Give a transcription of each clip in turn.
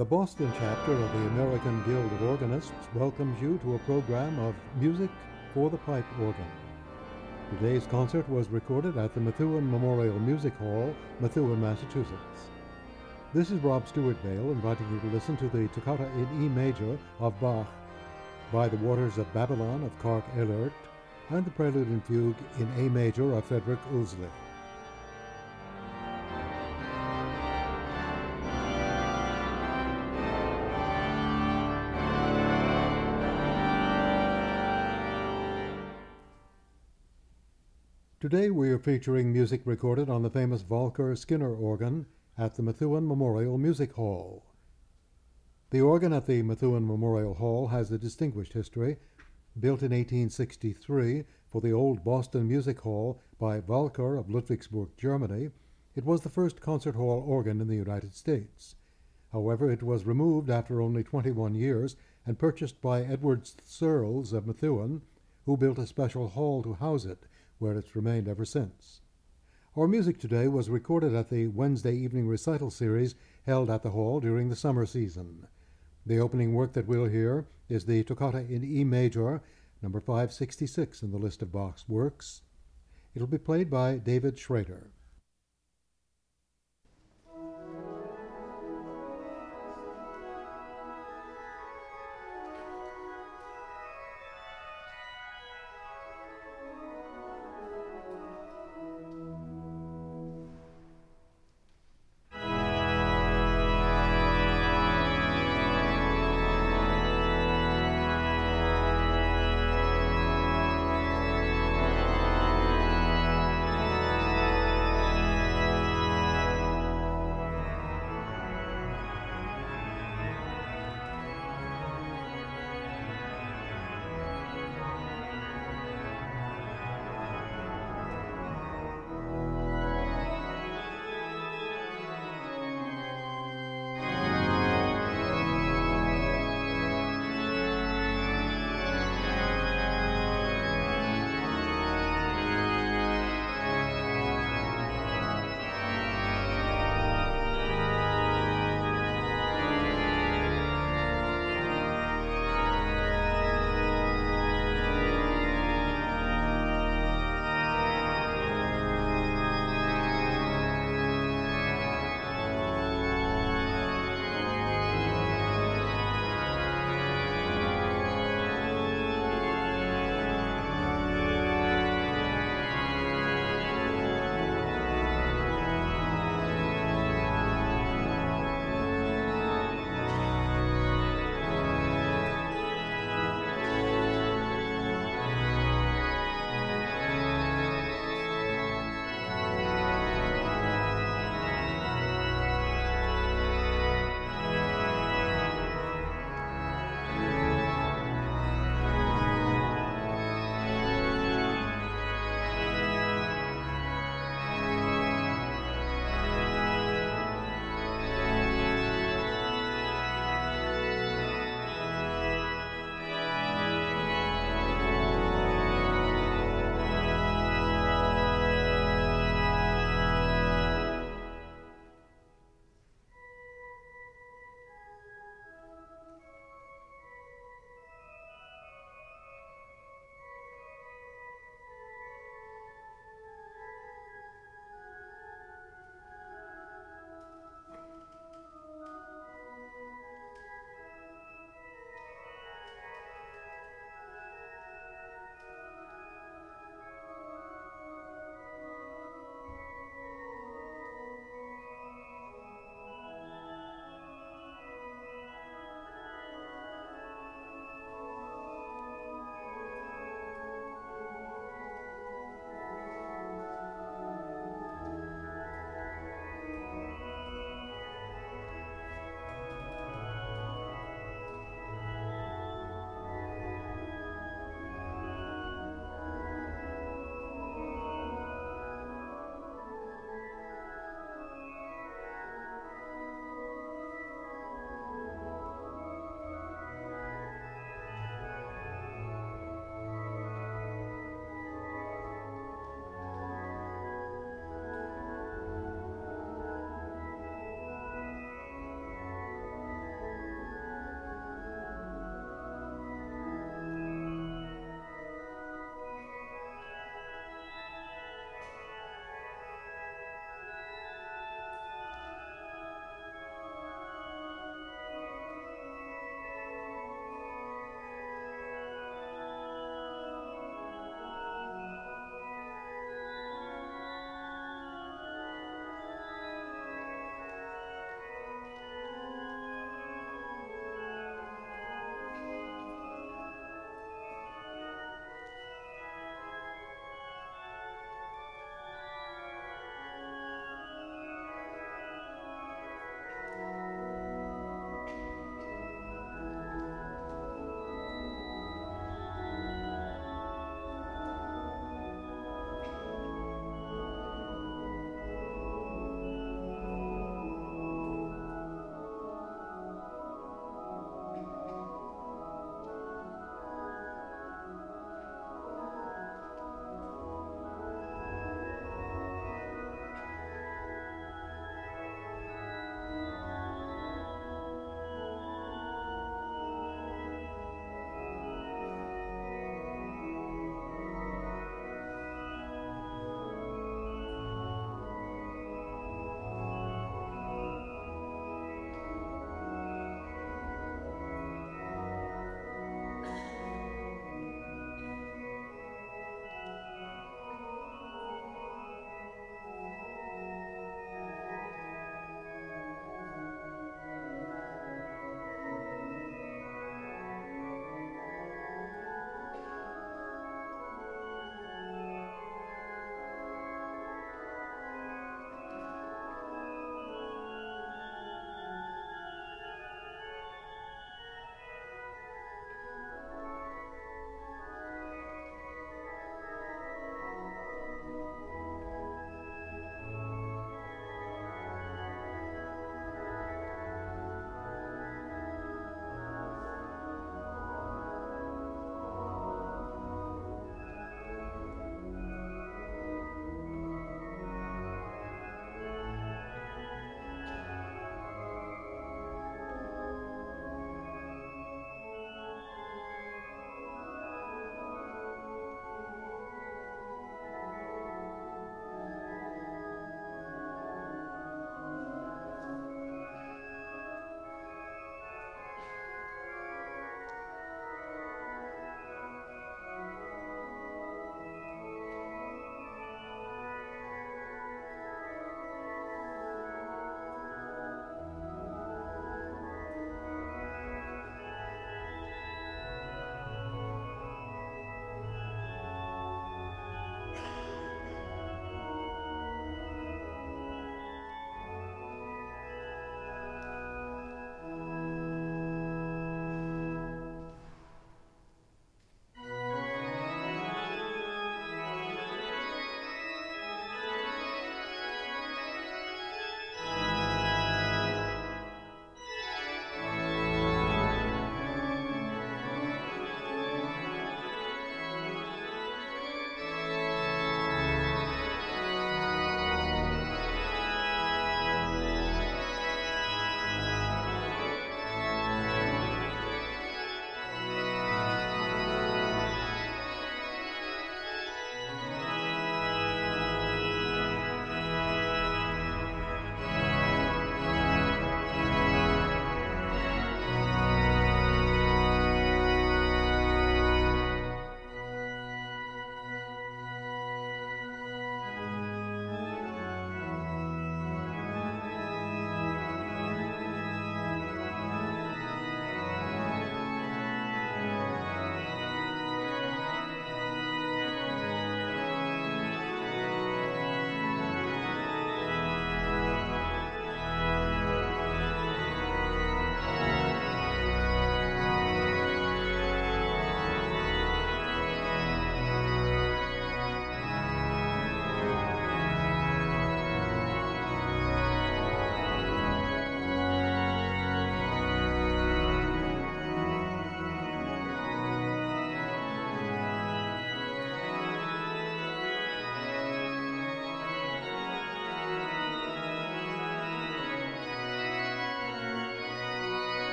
The Boston chapter of the American Guild of Organists welcomes you to a program of Music for the Pipe Organ. Today's concert was recorded at the Methuen Memorial Music Hall, Methuen, Massachusetts. This is Rob Stewart Vale inviting you to listen to the Toccata in E major of Bach, By the Waters of Babylon of Kark Elert, and the Prelude and Fugue in A major of Frederick Urslich. Today we are featuring music recorded on the famous Walker Skinner organ at the Methuen Memorial Music Hall. The organ at the Methuen Memorial Hall has a distinguished history. Built in 1863 for the old Boston Music Hall by Walker of Ludwigsburg, Germany, it was the first concert hall organ in the United States. However, it was removed after only 21 years and purchased by Edward Searles of Methuen, who built a special hall to house it, where it's remained ever since. Our music today was recorded at the Wednesday evening recital series held at the hall during the summer season. The opening work that we'll hear is the Toccata in E major, number 566 in the list of Bach's works. It'll be played by David Schrader.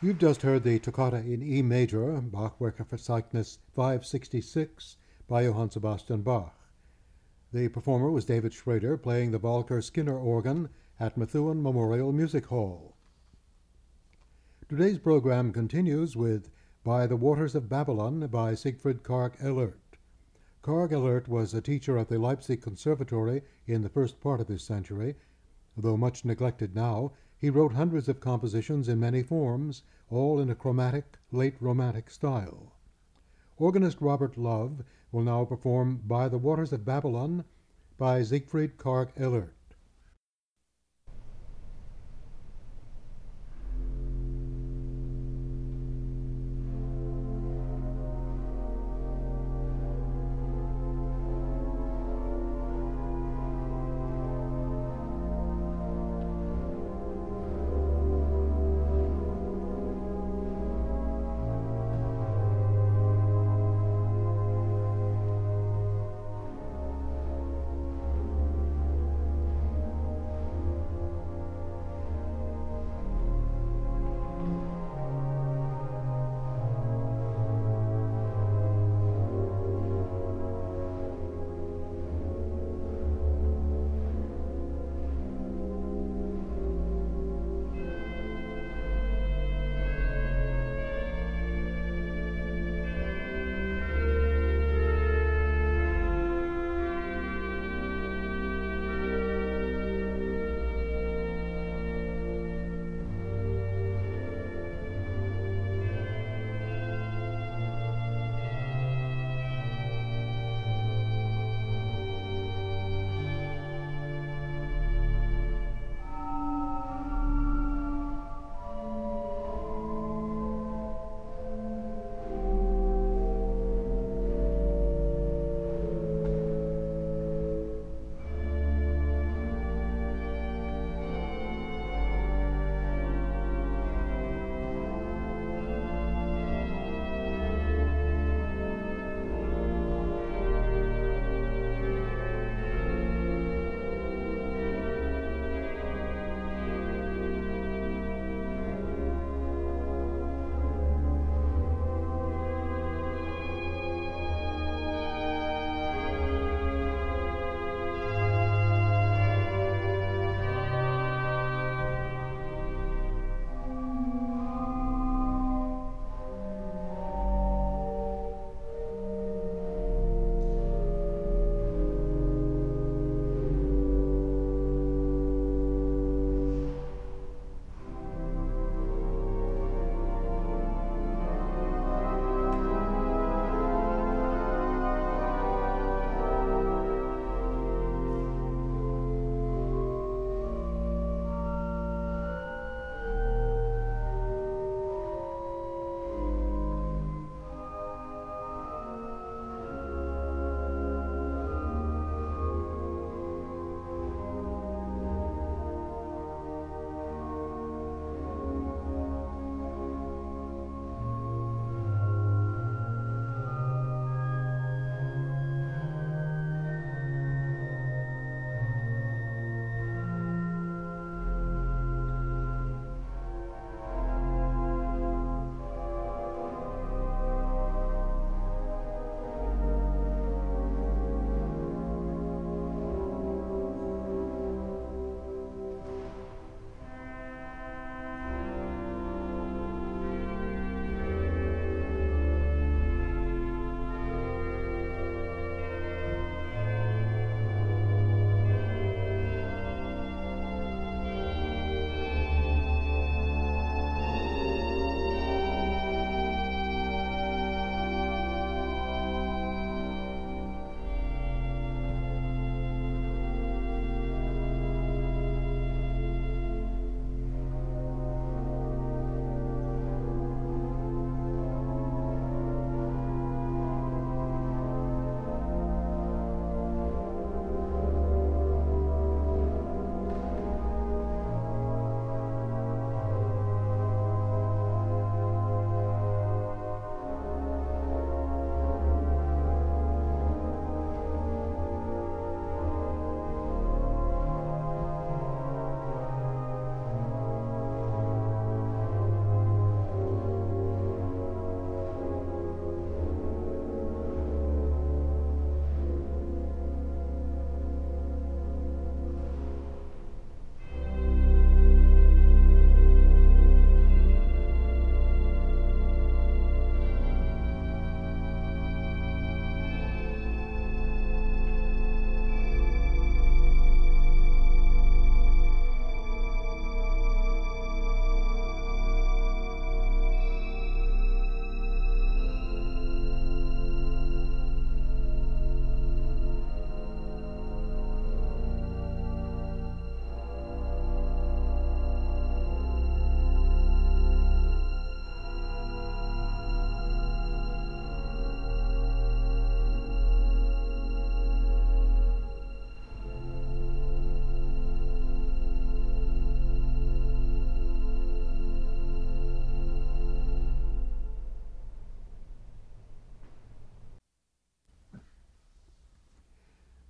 You've just heard the Toccata in E major, Bachwerke Verzeichnis 566 by Johann Sebastian Bach. The performer was David Schrader playing the Walker Skinner organ at Methuen Memorial Music Hall. Today's program continues with By the Waters of Babylon by Siegfried Karg-Elert. Karg-Elert was a teacher at the Leipzig Conservatory in the first part of this century. Though much neglected now, he wrote hundreds of compositions in many forms, all in a chromatic, late Romantic style. Organist Robert Love will now perform By the Waters of Babylon by Siegfried Karg-Elert.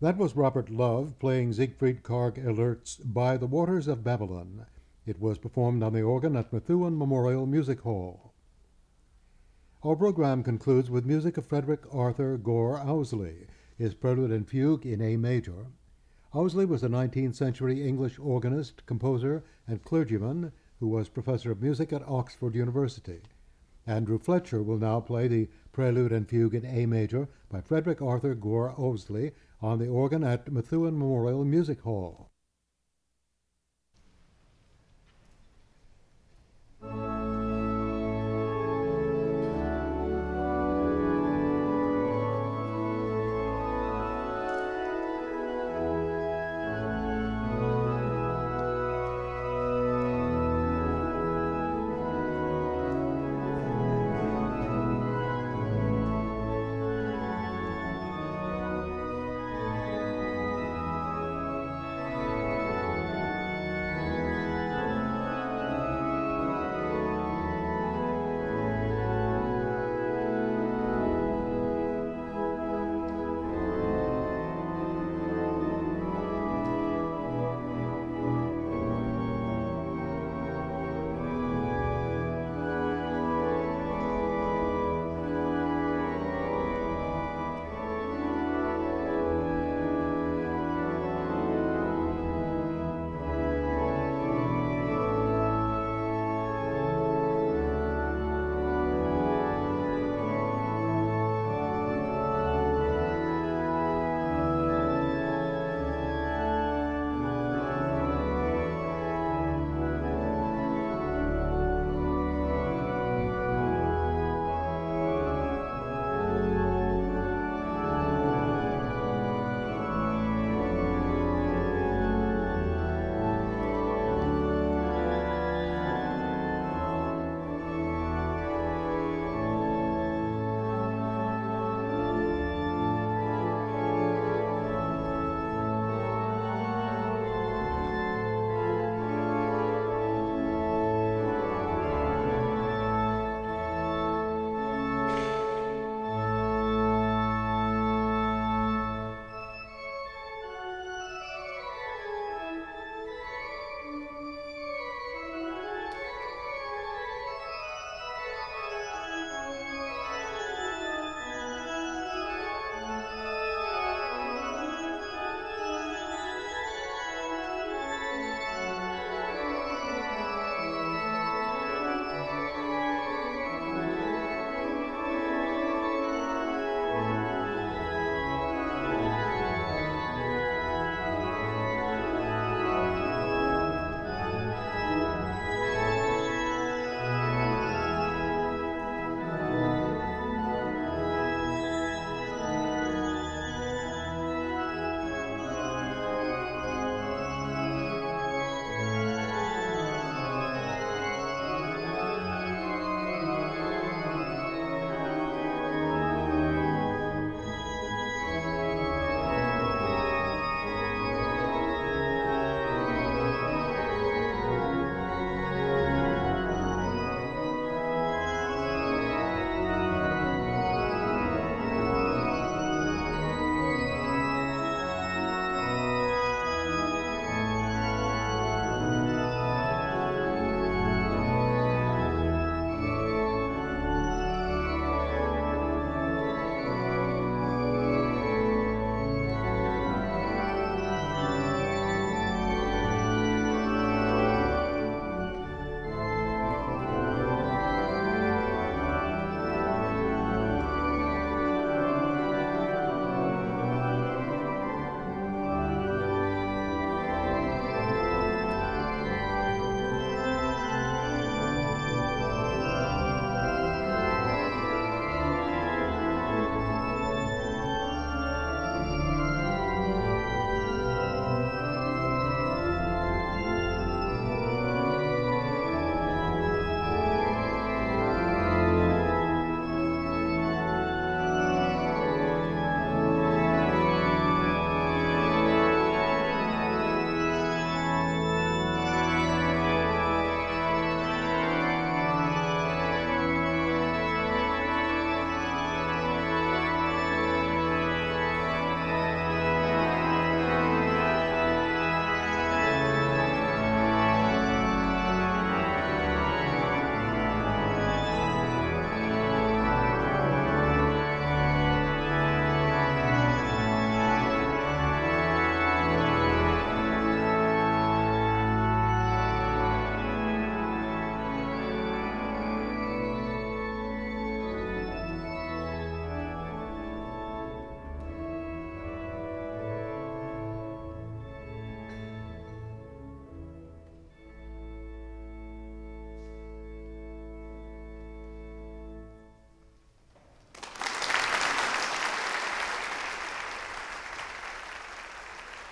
That was Robert Love playing Siegfried Karg Ellert's By the Waters of Babylon. It was performed on the organ at Methuen Memorial Music Hall. Our program concludes with music of Frederick Arthur Gore Owsley, his Prelude and Fugue in A major. Owsley was a 19th century English organist, composer, and clergyman who was professor of music at Oxford University. Andrew Fletcher will now play the Prelude and Fugue in A major by Frederick Arthur Gore Owsley on the organ at Methuen Memorial Music Hall.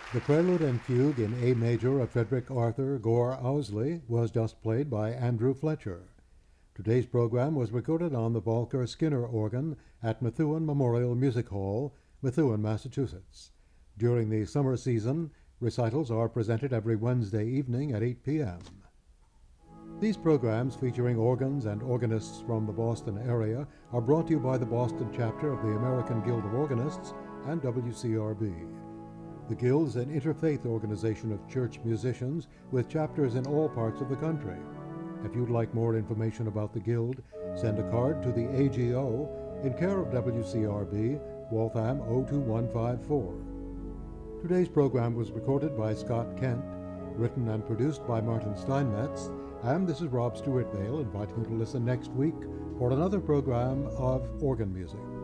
The Prelude and Fugue in A major of Frederick Arthur Gore Owsley was just played by Andrew Fletcher. Today's program was recorded on the Volker Skinner organ at Methuen Memorial Music Hall, Methuen, Massachusetts. During the summer season, recitals are presented every Wednesday evening at 8 p.m. These programs, featuring organs and organists from the Boston area, are brought to you by the Boston chapter of the American Guild of Organists and WCRB. The Guild is an interfaith organization of church musicians with chapters in all parts of the country. If you'd like more information about the Guild, send a card to the AGO in care of WCRB, Waltham 02154. Today's program was recorded by Scott Kent, written and produced by Martin Steinmetz, and this is Rob Stewart Vale inviting you to listen next week for another program of organ music.